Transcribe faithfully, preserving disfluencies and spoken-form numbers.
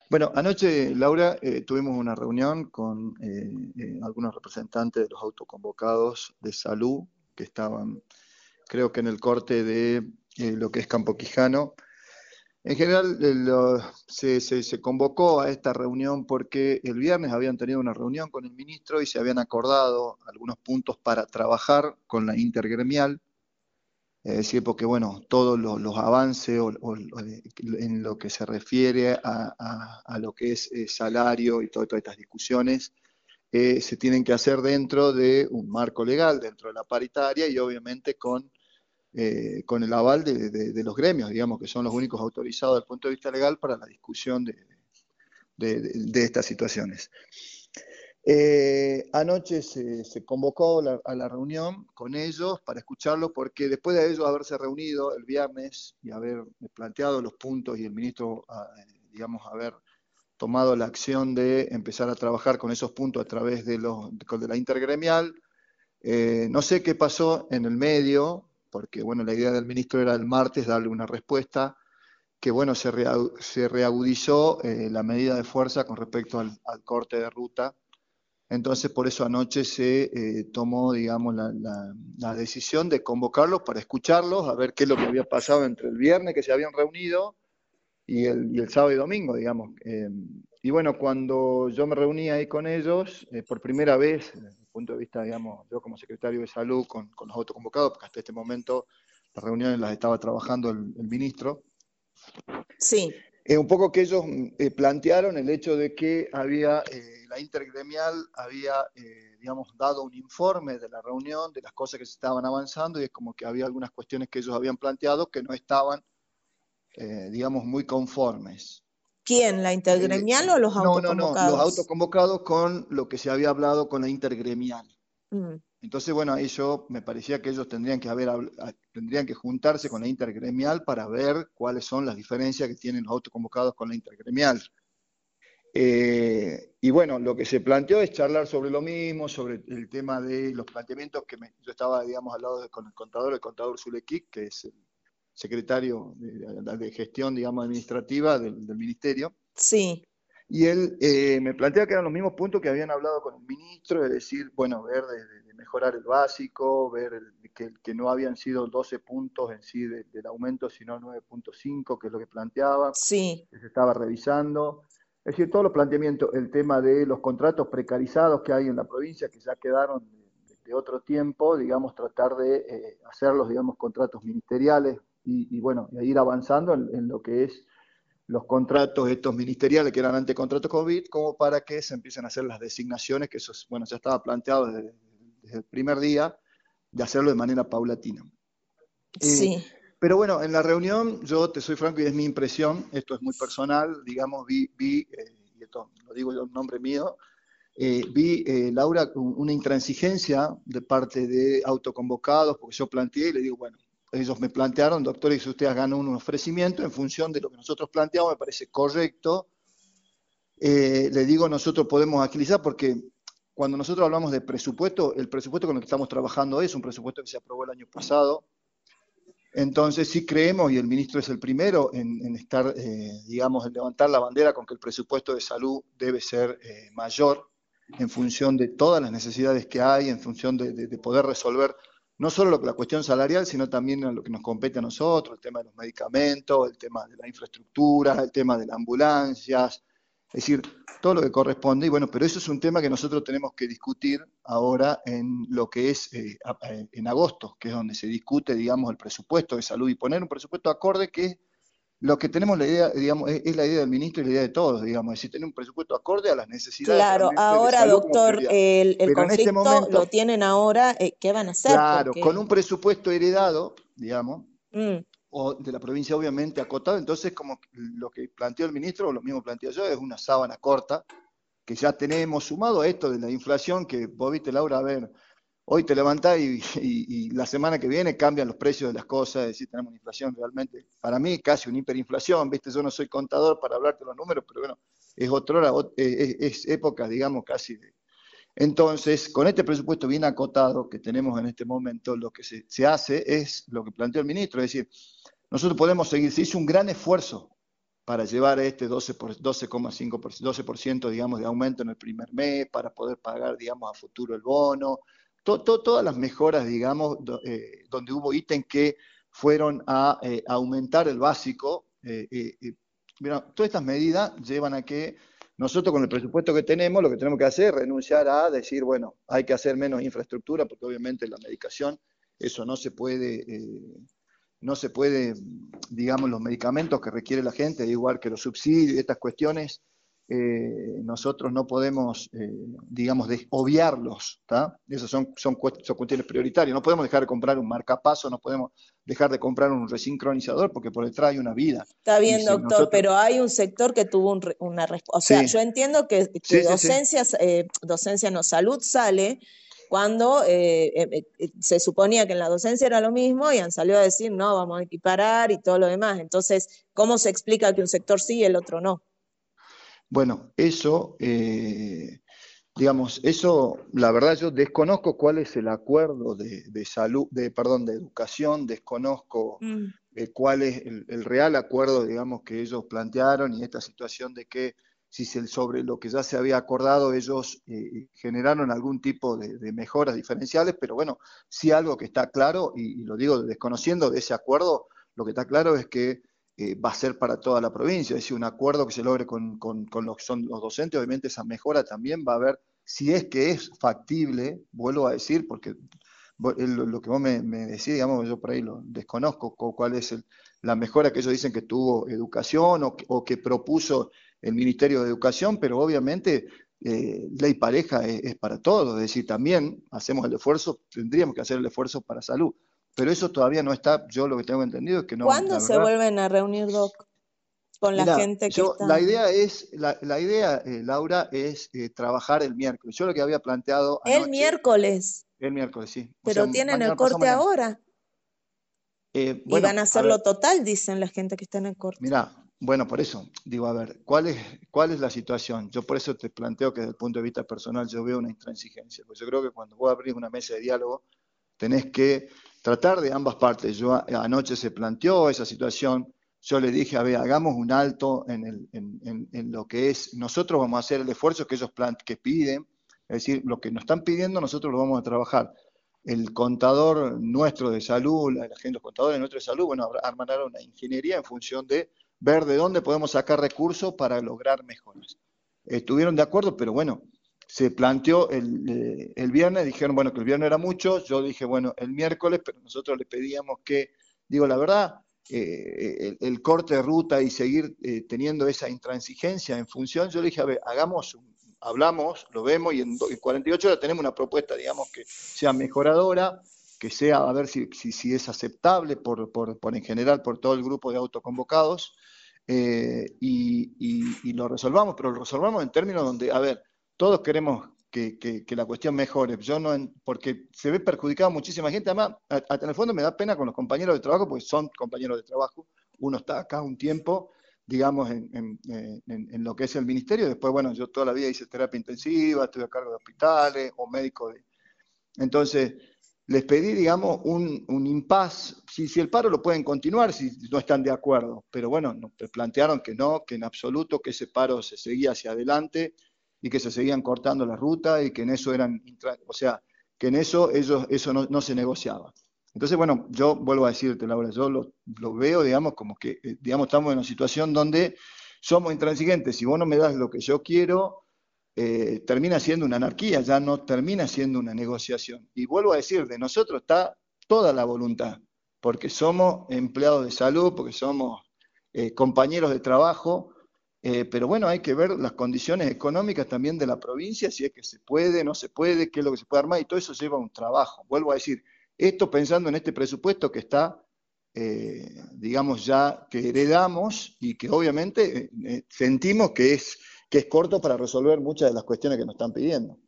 Bueno, anoche, Laura, eh, tuvimos una reunión con eh, eh, algunos representantes de los autoconvocados de salud que estaban, creo que en el corte de eh, lo que es Campo Quijano. En general, eh, lo- se, se- se convocó a esta reunión porque el viernes habían tenido una reunión con el ministro y se habían acordado algunos puntos para trabajar con la intergremial. Es decir, porque bueno, todos los, los avances o, o- o en lo que se refiere a, a- a lo que es eh, salario y todo- todas estas discusiones eh, se tienen que hacer dentro de un marco legal, dentro de la paritaria y obviamente con, eh, con el aval de, de- de los gremios, digamos, que son los únicos autorizados desde el punto de vista legal para la discusión de, de- de- de estas situaciones. Eh, anoche se, se convocó la- a la reunión con ellos para escucharlos, porque después de ellos haberse reunido el viernes y haber planteado los puntos y el ministro, ah, eh, digamos, haber tomado la acción de empezar a trabajar con esos puntos a través de, los, de la intergremial, eh, no sé qué pasó en el medio, porque bueno, la idea del ministro era el martes darle una respuesta, que bueno, se, rea, se reagudizó eh, la medida de fuerza con respecto al, al corte de ruta. Entonces, por eso anoche se eh, tomó, digamos, la, la, la, decisión de convocarlos para escucharlos, a ver qué es lo que había pasado entre el viernes que se habían reunido y el, y el sábado y domingo, digamos. Eh, y bueno, cuando yo me reuní ahí con ellos, eh, por primera vez, desde el punto de vista, digamos, yo como secretario de salud con, con los autoconvocados, porque hasta este momento las reuniones las estaba trabajando el, el ministro, Sí. eh, un poco que ellos eh, plantearon el hecho de que había, eh, la intergremial había, eh, digamos, dado un informe de la reunión, de las cosas que se estaban avanzando, y es como que había algunas cuestiones que ellos habían planteado que no estaban, eh, digamos, muy conformes. ¿Quién? ¿La Eh, intergremial o los no, no, no, los autoconvocados? autoconvocados con lo que se había hablado con la intergremial. Mm. Entonces, bueno, ahí yo me parecía que ellos tendrían que haber, tendrían que juntarse con la intergremial para ver cuáles son las diferencias que tienen los autoconvocados con la intergremial. Eh, y bueno, lo que se planteó es charlar sobre lo mismo, sobre el tema de los planteamientos que me, yo estaba, digamos, al lado de, con el contador, el contador Zulekic, que es el secretario de, de gestión, digamos, administrativa del, del ministerio. Sí. Y él eh, me plantea que eran los mismos puntos que habían hablado con el ministro, es decir, bueno, ver de, de mejorar el básico, ver el, que, que no habían sido doce puntos en sí de, del aumento, sino nueve punto cinco, que es lo que planteaba, Sí. que se estaba revisando. Es decir, todos los planteamientos, el tema de los contratos precarizados que hay en la provincia, que ya quedaron de, de otro tiempo, digamos, tratar de eh, hacerlos, digamos, contratos ministeriales y, y bueno, y ir avanzando en, en lo que es los contratos estos ministeriales que eran antes contratos COVID, como para que se empiecen a hacer las designaciones, que eso, bueno, ya estaba planteado desde, desde el primer día, de hacerlo de manera paulatina. Eh, Sí. pero bueno, en la reunión, yo te soy franco y es mi impresión, esto es muy personal, digamos, vi, vi eh, y esto lo digo yo en nombre mío, eh, vi, eh, Laura, una intransigencia de parte de autoconvocados, porque yo planteé y le digo, bueno, ellos me plantearon, doctor, y si usted hagan un ofrecimiento en función de lo que nosotros planteamos, me parece correcto. Eh, le digo, nosotros podemos agilizar porque cuando nosotros hablamos de presupuesto, el presupuesto con el que estamos trabajando es un presupuesto que se aprobó el año pasado. Entonces sí creemos, y el ministro es el primero en, en estar, eh, digamos, en levantar la bandera con que el presupuesto de salud debe ser eh, mayor en función de todas las necesidades que hay, en función de, de, de poder resolver no solo lo, la cuestión salarial, sino también lo que nos compete a nosotros, el tema de los medicamentos, el tema de la infraestructura, el tema de las ambulancias, es decir, todo lo que corresponde. Y bueno, pero eso es un tema que nosotros tenemos que discutir ahora en lo que es eh, en agosto, que es donde se discute, digamos, el presupuesto de salud y poner un presupuesto acorde que es lo que tenemos la idea, digamos, es, es la idea del ministro y la idea de todos, digamos, es decir, tener un presupuesto acorde a las necesidades Claro, realmente de ahora, salud como doctor, prioridad. el, el Pero en este conflicto lo momento, tienen ahora, eh, ¿qué van a hacer? claro, con Porque... un presupuesto heredado, digamos, Mm. o de la provincia obviamente acotado, entonces como lo que planteó el ministro, o lo mismo planteo yo, es una sábana corta, que ya tenemos sumado a esto de la inflación, que vos viste, Laura, a ver, hoy te levantás y, y, y la semana que viene cambian los precios de las cosas, es decir, tenemos una inflación realmente, para mí casi una hiperinflación, viste, yo no soy contador para hablarte los números, pero bueno, es otra hora, es, es época, digamos, casi de... Entonces, con este presupuesto bien acotado que tenemos en este momento, lo que se, se hace es lo que planteó el ministro, es decir, nosotros podemos seguir, se hizo un gran esfuerzo para llevar este doce por, doce coma cinco por ciento, doce por ciento, digamos, de aumento en el primer mes, para poder pagar, digamos, a futuro el bono, to, to, todas las mejoras, digamos, do, eh, donde hubo ítems que fueron a eh, aumentar el básico. Eh, eh, eh, mira, todas estas medidas llevan a que nosotros con el presupuesto que tenemos, lo que tenemos que hacer es renunciar a decir, bueno, hay que hacer menos infraestructura, porque obviamente la medicación, eso no se puede, eh, no se puede, digamos, los medicamentos que requiere la gente, igual que los subsidios y estas cuestiones, eh, nosotros no podemos, eh, digamos, de, obviarlos, ¿tá? Esas son, son, son cuestiones prioritarias. No podemos dejar de comprar un marcapaso, no podemos dejar de comprar un resincronizador, porque por detrás hay una vida. Está Y bien, si doctor, nosotros... pero hay un sector que tuvo un, una respuesta. O sea, Sí, yo entiendo que, que sí, sí, sí. docencia, eh, docencia no, salud sale cuando eh, eh, eh, se suponía que en la docencia era lo mismo y han salido a decir, no, vamos a equiparar y todo lo demás. Entonces, ¿cómo se explica que un sector sí y el otro no? Bueno, eso, eh, digamos, eso, la verdad yo desconozco cuál es el acuerdo de, de salud, de, perdón, de educación, desconozco Mm. eh, cuál es el, el real acuerdo, digamos, que ellos plantearon y esta situación de que si se, sobre lo que ya se había acordado ellos eh, generaron algún tipo de, de mejoras diferenciales, pero bueno, sí algo que está claro, y, y lo digo desconociendo de ese acuerdo, lo que está claro es que eh, va a ser para toda la provincia, es decir, un acuerdo que se logre con, con, con los que son los docentes, obviamente esa mejora también va a haber, si es que es factible, vuelvo a decir, porque lo que vos me, me decís, digamos, yo por ahí lo desconozco, cuál es el, la mejora que ellos dicen que tuvo educación o que, o que propuso el Ministerio de Educación, pero obviamente eh, ley pareja es, es para todos, es decir, también hacemos el esfuerzo, tendríamos que hacer el esfuerzo para salud, pero eso todavía no está, yo lo que tengo entendido es que no, ¿Cuándo la se verdad. vuelven a reunir, Doc, con la Mira, gente que yo, la está? idea es, la, la idea, eh, Laura, es eh, trabajar el miércoles. Yo lo que había planteado El anoche, miércoles, el miércoles, sí, o sea, pero tienen el mañana, pasado corte mañana. ahora Eh, y van a bueno, a hacerlo ver, total, dicen la gente que está en el corte. mira, bueno, por eso, digo, a ver, ¿cuál es, cuál es la situación? Yo por eso te planteo que desde el punto de vista personal yo veo una intransigencia, porque yo creo que cuando vos abrís una mesa de diálogo, tenés que tratar de ambas partes. Yo a, anoche se planteó esa situación, yo le dije, a ver, hagamos un alto en, el, en, en, en lo que es, nosotros vamos a hacer el esfuerzo que ellos plan, que piden, es decir, lo que nos están pidiendo nosotros lo vamos a trabajar. El contador nuestro de salud, la gente, los contadores nuestros de salud, bueno, armarán una ingeniería en función de ver de dónde podemos sacar recursos para lograr mejoras. Estuvieron de acuerdo, pero bueno, se planteó el, eh, el viernes, dijeron, bueno, que el viernes era mucho, yo dije, bueno, el miércoles, pero nosotros le pedíamos que, digo, la verdad, eh, el, el, corte de ruta y seguir eh, teniendo esa intransigencia en función, yo le dije, a ver, hagamos, hablamos, lo vemos y en, en cuarenta y ocho horas tenemos una propuesta, digamos, que sea mejoradora, que sea, a ver si, si, si es aceptable por, por, por en general por todo el grupo de autoconvocados, eh, y, y, y lo resolvamos, pero lo resolvamos en términos donde, a ver, todos queremos que, que, que la cuestión mejore, yo no, porque se ve perjudicada muchísima gente, además, a, a, en el fondo me da pena con los compañeros de trabajo, porque son compañeros de trabajo, uno está acá un tiempo, digamos, en, en, en, en lo que es el ministerio, después, bueno, yo toda la vida hice terapia intensiva, estuve a cargo de hospitales o médico de... Entonces, les pedí, digamos, un, un impasse, si, si el paro lo pueden continuar, si no están de acuerdo, pero bueno, nos plantearon que no, que en absoluto, que ese paro se seguía hacia adelante y que se seguían cortando la ruta y que en eso eran, o sea, que en eso ellos, eso no, no se negociaba. Entonces, bueno, yo vuelvo a decirte, Laura, yo lo, lo veo, digamos, como que, digamos, estamos en una situación donde somos intransigentes. Si vos no me das lo que yo quiero, eh, termina siendo una anarquía, ya no termina siendo una negociación. Y vuelvo a decir, de nosotros está toda la voluntad, porque somos empleados de salud, porque somos eh, compañeros de trabajo, eh, pero bueno, hay que ver las condiciones económicas también de la provincia, si es que se puede, no se puede, qué es lo que se puede armar, y todo eso lleva un trabajo. Vuelvo a decir, esto pensando en este presupuesto que está, eh, digamos, ya que heredamos y que obviamente eh, sentimos que es, que es corto para resolver muchas de las cuestiones que nos están pidiendo.